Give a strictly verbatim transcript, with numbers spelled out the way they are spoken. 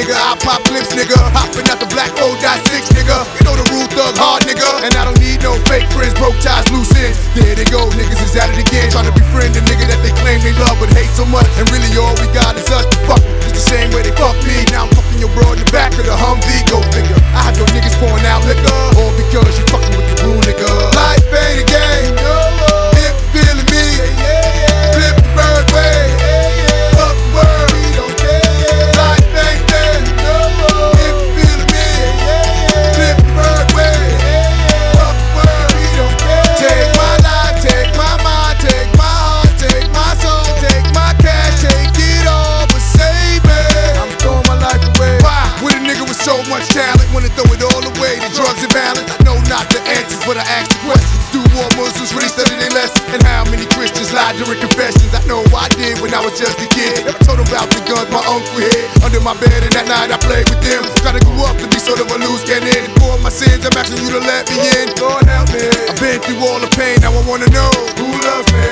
nigga. I pop clips, nigga. Hopping out the black four dot six, nigga. You know the rule, thug hard, nigga. And I don't need no fake friends, broke ties, loose ends. There they go, niggas is at it again. Trying to befriend the nigga that they claim they love but hate so much. And really all we got is us to fuck. It's the same way they fuck me. Now I'm fucking your bro in the back of the Humvee. Go figure. I had your niggas pouring out liquor. All because you fucking with the rule, nigga. Life ain't a game. If you feeling me, flip the bird way. Fuck the word. Life ain't there. If you feeling me, flip the bird way. Fuck the word. Take my life, take my mind, take my heart, take my soul, take my cash, take it all, but save me. I'm throwing my life away. Why? With a nigga with so much talent, wanna throw it all away. The drugs and violence. I know not the answers, but I ask the questions. Do more Muslims really study their lessons? And how many Christians lied during confessions? I know I did when I was just a kid. Never told them about the guns my uncle hid under my bed, and that night I played with them. Gotta grow up to be sort of a loose cannon. For my sins, I'm asking you to let me in. Lord help me. I've been through all the pain, now I wanna know who loves me.